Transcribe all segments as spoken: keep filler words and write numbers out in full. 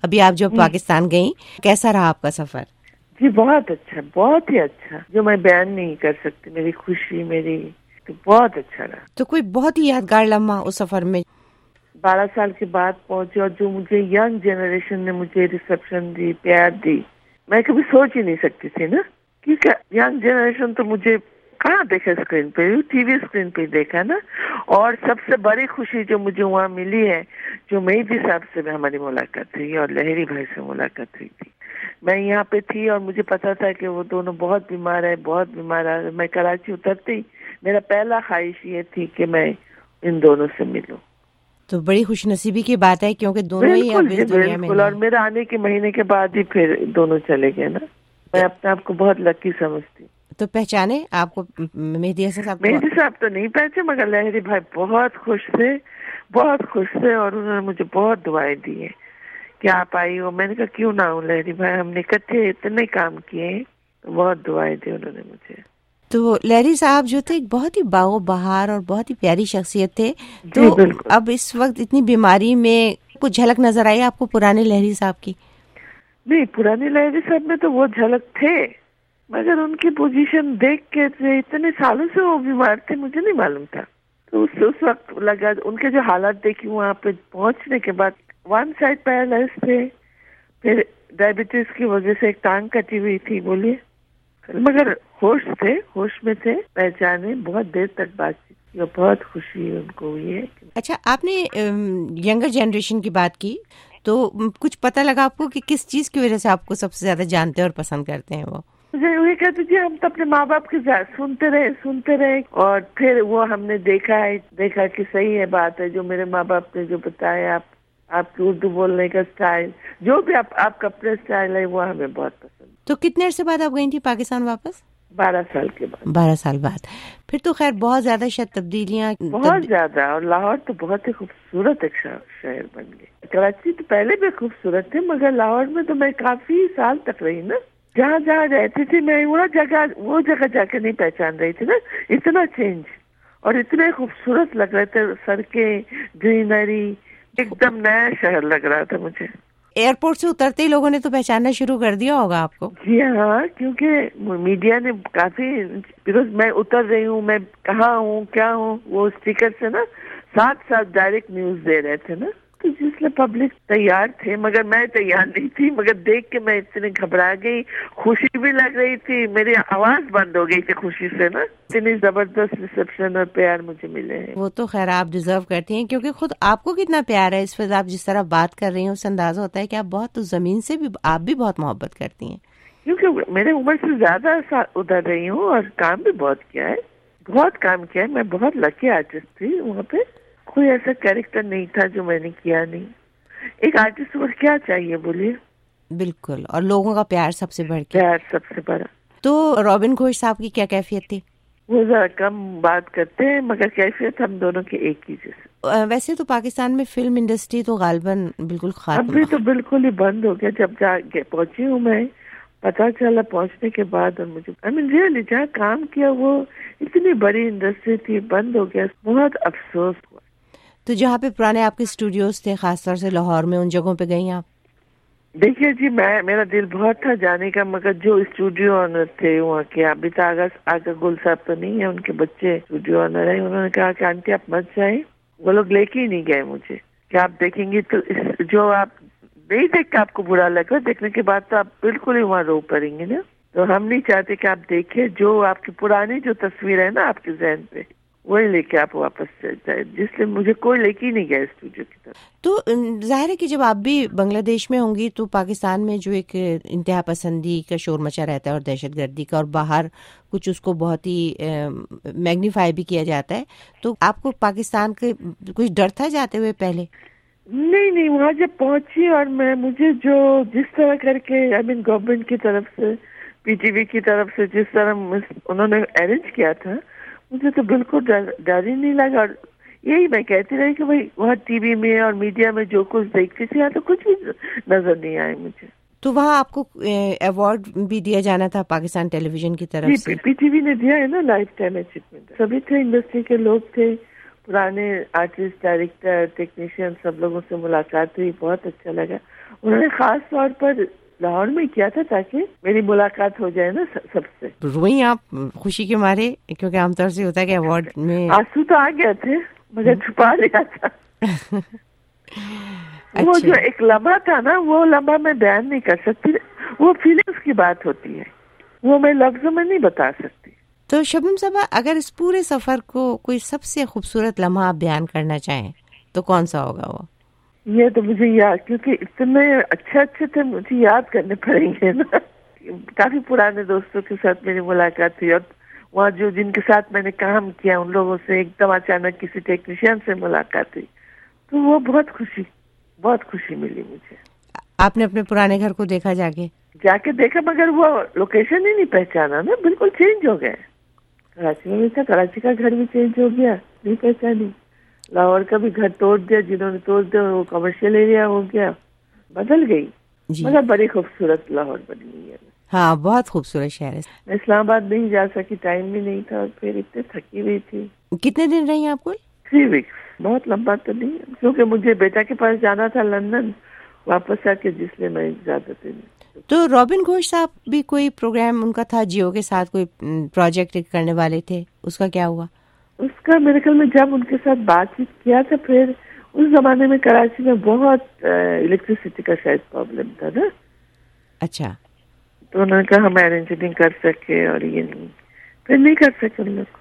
अभी आप जब पाकिस्तान गई, कैसा रहा आपका सफर? जी बहुत अच्छा, बहुत ही अच्छा, जो मैं बयान नहीं कर सकती, मेरी खुशी, मेरी तो बहुत अच्छा रहा। तो कोई बहुत ही यादगार लम्हा उस सफर में? बारह साल के बाद पहुंचे और जो मुझे यंग जनरेशन ने मुझे रिसेप्शन दी, प्यार दी, मैं कभी सोच ही नहीं सकती थी ना, क्योंकि यंग जनरेशन तो मुझे कहाँ देखा स्क्रीन पे, टीवी स्क्रीन पे देखा ना। और सबसे बड़ी खुशी जो मुझे वहाँ मिली है, जो मेहदी साहब से हमारी मुलाकात हुई और लहरी भाई से मुलाकात हुई थी। मैं यहाँ पे थी और मुझे पता था कि वो दोनों बहुत बीमार है, बहुत बीमार है। मैं कराची उतरते ही मेरा पहला ख्वाहिश ये थी कि मैं इन दोनों से मिलूं। तो बड़ी खुशनसीबी की बात है, क्योंकि दोनों ही अब इस दुनिया में नहीं। और मेरे आने के महीने के बाद ही फिर दोनों चले गए ना। मैं अपने आप को बहुत लकी समझती। तो पहचाने आपको मेहदी हसन साहब? मेहदी साहब तो नहीं पहचे, मगर लहरी भाई बहुत खुश थे, बहुत खुश थे और उन्होंने मुझे बहुत दुआएं दी है कि आप आई हो। मैंने कहा क्यों ना हूँ लहरी भाई, हमने इकट्ठे इतने काम किए, तो बहुत दुआएं दी उन्होंने मुझे। तो लहरी साहब जो थे बहुत ही बागो बहार और बहुत ही प्यारी शख्सियत थे। तो अब इस वक्त इतनी बीमारी में कुछ झलक नजर आई आपको पुराने लहरी साहब की? नहीं, पुराने लहरी साहब में तो वो झलक थे, मगर उनकी पोजीशन देख के इतने सालों से वो बीमार थे, मुझे नहीं मालूम था। तो उस, उस वक्त लगा, उनके जो हालात देखी वहाँ पे पहुंचने के बाद, वन साइड पैरालाइज थे, फिर डायबिटीज की वजह से एक टांग कटी हुई थी, बोलिए, मगर होश थे, होश में थे, पहचाने, बहुत देर तक बातचीत की और बहुत खुशी उनको हुई है। अच्छा, आपने यंगर जनरेशन की बात की, तो कुछ पता लगा आपको कि किस चीज की वजह से आपको सबसे ज्यादा जानते और पसंद करते हैं वो? मुझे वही कहते जी, हम तो अपने माँ बाप के सुनते रहे सुनते रहे और फिर वो हमने देखा है, देखा कि सही है, बात है जो मेरे माँ बाप ने जो बताया, आप आपकी उर्दू बोलने का स्टाइल, जो भी आप आपका अपना स्टाइल है, वो हमें बहुत पसंद। तो कितने अर्से बाद आप गई थी पाकिस्तान वापस? बारह साल के बाद। बारह साल बाद। फिर तो खैर बहुत ज्यादा शायद तब्दीलियाँ, बहुत तब्दी... ज्यादा। और लाहौर तो बहुत ही खूबसूरत एक शहर बन गया। कराची तो पहले भी खूबसूरत थे, मगर लाहौर में तो मैं काफी साल तक रही ना। जहाँ जहाँ रहती थी मैं, वो जगह वो जगह जाके नहीं पहचान रही थी ना, इतना चेंज। और इतने खूबसूरत लग रहे थे, सड़कें, ग्रीनरी, एकदम नया शहर लग रहा था मुझे। एयरपोर्ट से उतरते ही लोगों ने तो पहचानना शुरू कर दिया होगा आपको? जी हाँ, क्योंकि मीडिया ने काफी, बिकॉज मैं उतर रही हूँ, मैं कहाँ हूँ, क्या हूँ, वो स्टिकर से ना साथ साथ डायरेक्ट न्यूज दे रहे थे ना, तो जिसलिए पब्लिक तैयार थे, मगर मैं तैयार नहीं थी। मगर देख के मैं इतनी घबरा गई, खुशी भी लग रही थी, मेरी आवाज बंद हो गई थी खुशी से ना। इतनी जबरदस्त रिसेप्शन और प्यार मुझे मिले हैं। वो तो खैर आप डिजर्व करती हैं, क्योंकि खुद आपको कितना प्यार है इस पर आप जिस तरह बात कर रही हैं, उससे अंदाजा होता है कि आप बहुत, तो जमीन से भी आप भी बहुत मोहब्बत करती हैं। क्योंकि मेरे उम्र से ज्यादा उधर रही हूँ और काम भी बहुत किया है, बहुत काम किया है। मैं बहुत लकी आर्टिस्ट थी वहाँ पे, कोई ऐसा कैरेक्टर नहीं था जो मैंने किया नहीं। एक आर्टिस्ट को क्या चाहिए बोलिए? बिल्कुल, और लोगों का प्यार सबसे बढ़ के, प्यार सबसे बड़ा। तो रॉबिन घोष साहब की क्या कैफियत थी? वो जरा कम बात करते हैं, मगर कैफियत हम दोनों की एक ही जैसे। वैसे तो पाकिस्तान में फिल्म इंडस्ट्री तो गालिबन बिल्कुल खत्म, अभी तो बिल्कुल ही बंद हो गया। जब जाके पहुंची हूँ मैं, पता चला पहुंचने के बाद, और मुझे आई मीन रियली जहाँ काम किया वो इतनी बड़ी इंडस्ट्री थी, बंद हो गया, बहुत अफसोस हुआ। तो जहाँ पे पुराने आपके स्टूडियोज थे, खासतौर से लाहौर में, उन जगहों पे गई आप? देखिए जी, मैं मेरा दिल बहुत था जाने का, मगर जो स्टूडियो ऑनर थे वहाँ के, अभी तो आगा आगा गुल साहब तो नहीं है, उनके बच्चे स्टूडियो ऑनर है, उन्होंने कहा कि आंटी आप मत जाए। वो लोग लेके ही नहीं गए मुझे कि आप देखेंगे तो इस, जो आप नहीं देख के आपको बुरा लगा, देखने के बाद तो आप बिल्कुल ही वहाँ रो पड़ेंगे ना। तो हम नहीं चाहते कि आप देखें जो आपकी पुरानी जो तस्वीर है ना आपके जहन पे, वही लेके आप वापस चल जाए, जिसलिए मुझे कोई लेके ही नहीं गया स्टूडियो की तरफ। तो जाहिर है कि जब आप भी बांग्लादेश में होंगी तो पाकिस्तान में जो एक इंतहा पसंदी का शोर मचा रहता है और दहशतगर्दी का, और बाहर कुछ उसको बहुत ही मैग्नीफाई भी किया जाता है, तो आपको पाकिस्तान के कुछ डर था जाते हुए पहले? नहीं नहीं, वहाँ जब पहुंची और मैं, मुझे जो जिस तरह करके आई मीन गवर्नमेंट की तरफ से, पीटीवी की तरफ से जिस तरह उन्होंने अरेंज किया था, मुझे तो बिल्कुल डर ही नहीं लगा। और यही मैं कहती रही कि भाई वहाँ टीवी में और मीडिया में जो कुछ देखती थी, यहाँ तो कुछ भी नजर नहीं आया मुझे। तो वहाँ आपको अवार्ड भी दिया जाना था पाकिस्तान टेलीविजन की तरफ से? पीटीवी ने दिया है ना, लाइफ टाइम अचीवमेंट। सभी थे, इंडस्ट्री के लोग थे, पुराने आर्टिस्ट, डायरेक्टर, टेक्नीशियन, सब लोगों से मुलाकात हुई, बहुत अच्छा लगा। उन्होंने खास तौर पर लाहौर में किया था ताकि मेरी मुलाकात हो जाए ना सबसे। रोई आप खुशी के मारे? क्योंकि आमतौर से होता है कि अवार्ड में आंसू तो आ गए थे मगर छुपा लिया था। वो अच्छा। जो एक लम्हा था ना, वो लम्हा मैं बयान नहीं कर सकती, वो फीलिंग्स की बात होती है, वो मैं लफ्जों में नहीं बता सकती। तो शबनम साहबा, अगर इस पूरे सफर को कोई सबसे खूबसूरत लम्हा आप बयान करना चाहें तो कौन सा होगा वो? ये तो मुझे याद, क्योंकि इतने अच्छे अच्छे थे, मुझे याद करने पड़ेंगे ना। काफी पुराने दोस्तों के साथ मेरी मुलाकात थी और वहाँ जो जिनके साथ मैंने काम किया उन लोगों से एकदम अचानक किसी टेक्नीशियन से मुलाकात हुई, तो वो बहुत खुशी बहुत खुशी मिली मुझे। आपने अपने पुराने घर को देखा जाके? जाके देखा, मगर वो लोकेशन ही नहीं पहचाना ना, बिल्कुल चेंज हो गए। कराची में भी था, कराची का घर भी चेंज हो गया, नहीं पहचानी। लाहौर का भी घर तोड़ दिया, जिन्होंने तोड़ दिया वो कमर्शियल एरिया हो गया, बदल गई, मगर बड़ी खूबसूरत लाहौर बनी हुई है। हाँ, बहुत खूबसूरत शहर है। मैं इस्लामाबाद नहीं जा सकी, टाइम भी नहीं था, फिर इतने थकी हुई थी। कितने दिन रही आप कुल? थ्री वीक्स, बहुत लंबा तो नहीं, क्योंकि मुझे बेटा के पास जाना था लंदन, वापस आके, जिसलिए मैं ज्यादा दिन। तो रॉबिन घोष साहब भी कोई प्रोग्राम उनका था जियो के साथ, कोई प्रोजेक्ट करने वाले थे, उसका क्या हुआ? उसका मेरे ख्याल में जब उनके साथ बातचीत किया था, फिर उस जमाने में कराची में बहुत इलेक्ट्रिसिटी का शायद प्रॉब्लम था ना। अच्छा। तो उन्होंने कहा हम अरेंज नहीं कर सके, और ये नहीं, फिर नहीं कर सके उन लोग।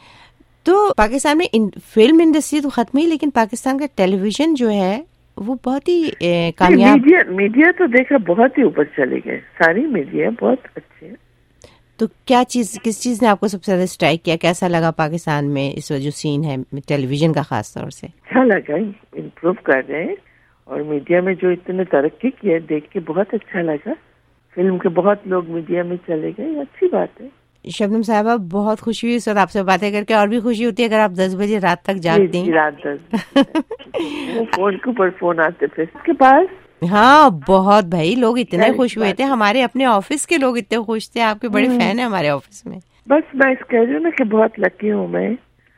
तो पाकिस्तान में इन, फिल्म इंडस्ट्री तो खत्म ही, लेकिन पाकिस्तान का टेलीविजन जो है वो बहुत ही कामयाब। मीडिया मीडिया तो देखा बहुत ही ऊपर चले गए, सारी मीडिया बहुत अच्छे है। तो क्या चीज, किस चीज ने आपको सबसे ज्यादा स्ट्राइक किया? कैसा लगा पाकिस्तान में इस जो सीन है टेलीविजन का खास तौर से? अच्छा लगा, इम्प्रूव कर रहे हैं, और मीडिया में जो इतने तरक्की की है देख के बहुत अच्छा लगा। फिल्म के बहुत लोग मीडिया में चले गए, अच्छी बात है। शबनम साहबा, बहुत खुशी हुई सर आपसे बातें करके, और भी खुशी होती है अगर आप दस बजे रात तक जागती हैं। रात दस वो फोन के ऊपर फोन आते थे उसके पास। हाँ, बहुत भाई, लोग इतने खुश हुए थे, हमारे अपने ऑफिस के लोग इतने खुश थे, आपके बड़े फैन है हमारे ऑफिस में। बस मैं इस कह रही हूँ ना कि बहुत लकी हूँ मैं,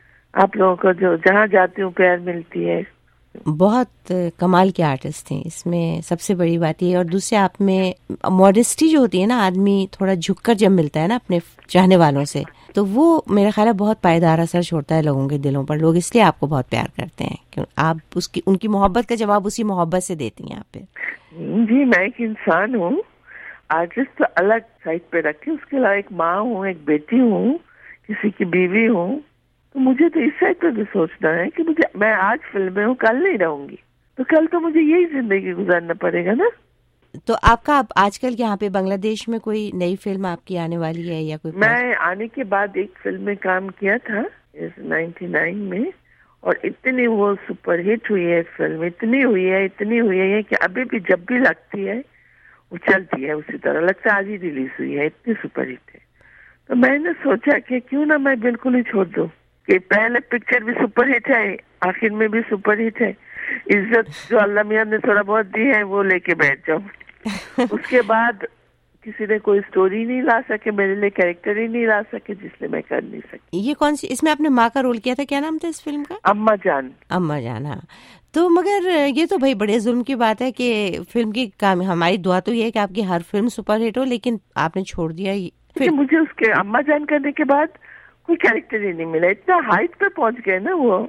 आप लोगों को जो जहाँ जाती हूँ प्यार मिलती है। बहुत कमाल के आर्टिस्ट थे, इसमें सबसे बड़ी बात ये। और दूसरे आप में मॉडेस्टी जो होती है ना, आदमी थोड़ा झुककर जब मिलता है ना अपने चाहने वालों से, तो वो मेरा ख्याल है बहुत पायदार असर छोड़ता है लोगों के दिलों पर। लोग इसलिए आपको बहुत प्यार करते हैं क्यों आप उसकी उनकी मोहब्बत का जवाब उसी मोहब्बत से देती हैं आप पे। जी, मैं एक इंसान हूँ, आर्टिस्ट तो अलग साइड पे रखे, उसके अलावा एक माँ हूँ, एक बेटी हूँ, किसी की बीवी हूँ, तो मुझे तो इस साइड पे भी सोचना है कि मुझे, मैं आज फिल्म में हूँ, कल नहीं रहूंगी, तो कल तो मुझे यही जिंदगी गुजारना पड़ेगा ना। तो आपका आप आजकल यहाँ पे बांग्लादेश में कोई नई फिल्म आपकी आने वाली है या कोई? मैं आने के बाद एक फिल्म में काम किया था नाइन्टी नाइन में, और इतनी वो सुपर हिट हुई है फिल्म, इतनी हुई है इतनी हुई है कि अभी भी जब भी लगती है वो चलती है उसी तरह, लगता है आज ही रिलीज हुई है, इतनी सुपर हिट है। तो मैंने सोचा कि क्यों ना मैं बिल्कुल ही छोड़ दूं, कि पहले पिक्चर भी सुपर हिट है, आखिर में भी सुपर हिट है, इज्जत जो अल्लाह मियां ने थोड़ा बहुत दी है वो लेके बैठ जाऊं। उसके बाद किसी ने कोई स्टोरी नहीं ला सके मेरे लिए, कैरेक्टर ही नहीं ला सके, जिसलिए मैं कर नहीं सकी। ये कौन सी, इसमें आपने माँ का रोल किया था, क्या नाम था इस फिल्म का? अम्मा जान। अम्मा जान, हाँ। तो मगर ये तो भाई बड़े जुल्म की बात है कि फिल्म की काम, हमारी दुआ तो ये है कि आपकी हर फिल्म सुपर हिट हो, लेकिन आपने छोड़ दिया। फिर मुझे उसके अम्मा जान करने के बाद कोई कैरेक्टर ही नहीं मिला, इतना हाइट पे पहुंच गए ना वो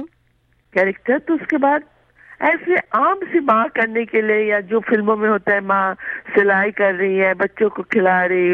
कैरेक्टर, तो उसके बाद ऐसे आम सी माँ करने के लिए, या जो फिल्मों में होता है माँ सिलाई कर रही है, बच्चों को खिला रही,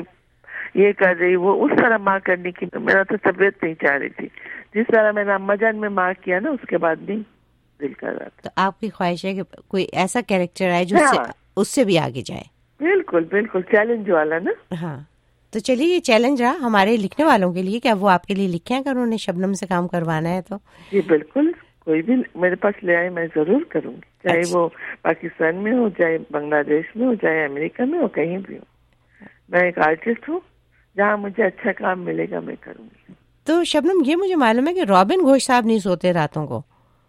ये कर रही, वो उस तरह माँ करने की तो मेरा तो तबीयत नहीं चाह रही थी। जिस तरह मैंने अम्मा जान में माँ किया ना, उसके बाद नहीं दिल कर रहा था। तो आपकी ख्वाहिश है कि कोई ऐसा कैरेक्टर आए जो हाँ। उससे, उससे भी आगे जाए? बिल्कुल बिल्कुल, चैलेंज वाला ना। हाँ, तो चलिए, ये चैलेंज रहा हमारे लिखने वालों के लिए, क्या वो आपके लिए लिखे अगर उन्हें शबनम से काम करवाना है तो? जी बिल्कुल, कोई भी मेरे पास ले आए मैं जरूर करूंगी, चाहे अच्छा। वो पाकिस्तान में हो, चाहे बांग्लादेश में हो, चाहे अमेरिका में हो, कहीं भी हो। मैं एक आर्टिस्ट हूँ, जहाँ मुझे अच्छा काम मिलेगा मैं करूंगी। तो शबनम, ये मुझे मालूम है कि रॉबिन घोष साहब नहीं सोते रातों को?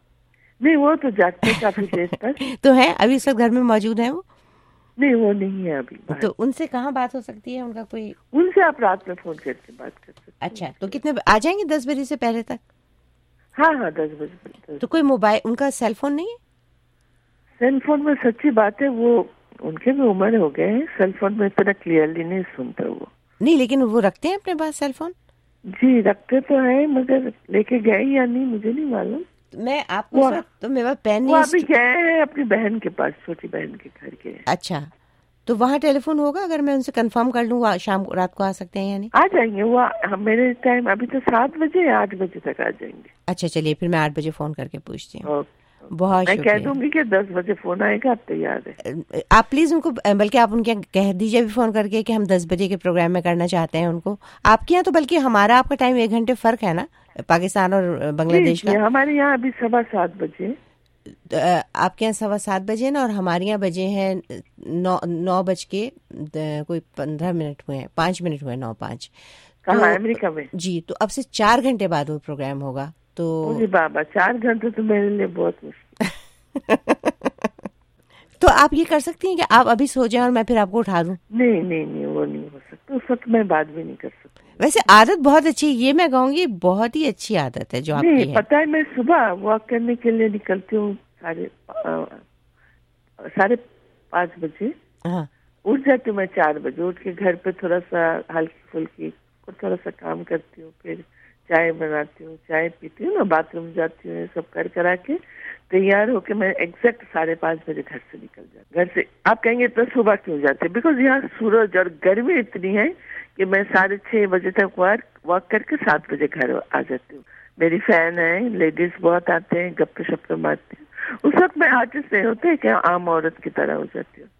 नहीं, वो तो जागते काफी देर तक। तो है अभी इस वक्त घर में मौजूद है वो? नहीं, वो नहीं है अभी। तो उनसे कहाँ बात हो सकती है, उनका कोई? उनसे आप रात में फोन करके बात कर सकते। अच्छा, तो कितने आ जाएंगे? दस बजे से पहले तक? हाँ हाँ, दस बजे। तो कोई मोबाइल, उनका सेल फोन नहीं है? सेल फोन में सच्ची बात है, वो उनके भी उम्र हो गए हैं, सेल फोन में इतना क्लियरली नहीं सुनता वो। नहीं, लेकिन वो रखते हैं अपने पास सेल फोन? जी रखते तो है, मगर लेके गए या नहीं मुझे नहीं मालूम। मैं आपको सर, तो मेरे पास पेन वो नहीं। अभी गए हैं अपनी बहन के पास, छोटी बहन के घर के। अच्छा, तो वहाँ टेलीफोन होगा? अगर मैं उनसे कंफर्म कर लूँ शाम को, रात को आ सकते हैं या नहीं? आ जाएंगे वो, हम मेरे टाइम अभी तो सात बजे आठ बजे तक आ जाएंगे। अच्छा चलिए, फिर मैं आठ बजे फोन करके पूछती हूँ। बहुत मैं कह दूंगी कि दस बजे फोन आएगा, आप तैयार है। आप प्लीज उनको, बल्कि आप उनके कह दीजिए भी फोन करके कि हम दस बजे के प्रोग्राम में करना चाहते हैं उनको। आपके यहाँ तो बल्कि हमारा आपका टाइम एक घंटे फर्क है ना, पाकिस्तान और बांग्लादेश का। हमारे यहाँ अभी सवा सात बजे, आपके यहाँ सवा सात बजे ना, और हमारे यहाँ बजे हैं नौ नौ बज के कोई पंद्रह मिनट हुए हैं, पाँच मिनट हुए, नौ पाँच। कहाँ? अमेरिका में? जी, तो अब से चार घंटे बाद वो प्रोग्राम होगा। तो जी बाबा, चार घंटे तो मेरे लिए बहुत मुश्किल। तो आप ये कर सकती हैं कि आप अभी सो जाएं और मैं फिर आपको उठा दूं? नहीं नहीं नहीं, वो नहीं हो सकता, उस वक्त मैं बात भी नहीं कर सकती। वैसे आदत बहुत अच्छी है, ये मैं कहूँगी बहुत ही अच्छी आदत है जो आपकी है। पता है, मैं सुबह वॉक करने के लिए निकलती हूँ साढ़े साढ़े पाँच बजे। हाँ, उठ जाती हूँ मैं चार बजे, उठ के घर पे थोड़ा सा हल्की फुल्की थोड़ा सा काम करती हूँ, फिर चाय बनाती हूँ, चाय पीती हूँ ना, बाथरूम जाती हूँ, सब कर करा के तैयार होके मैं एग्जैक्ट साढ़े पाँच बजे घर से निकल जाती। घर से आप कहेंगे इतना सुबह क्यों जाते? बिकॉज यहाँ सूरज और गर्मी इतनी है कि मैं साढ़े छह बजे तक वॉक वॉक करके सात बजे घर आ जाती हूँ। मेरी फैन है, लेडीज बहुत आते हैं, गप्पे शप्पे मारते हैं। उस वक्त मैं आर्टिस्ट नहीं होते कि आम औरत की तरह हो जाती हूँ।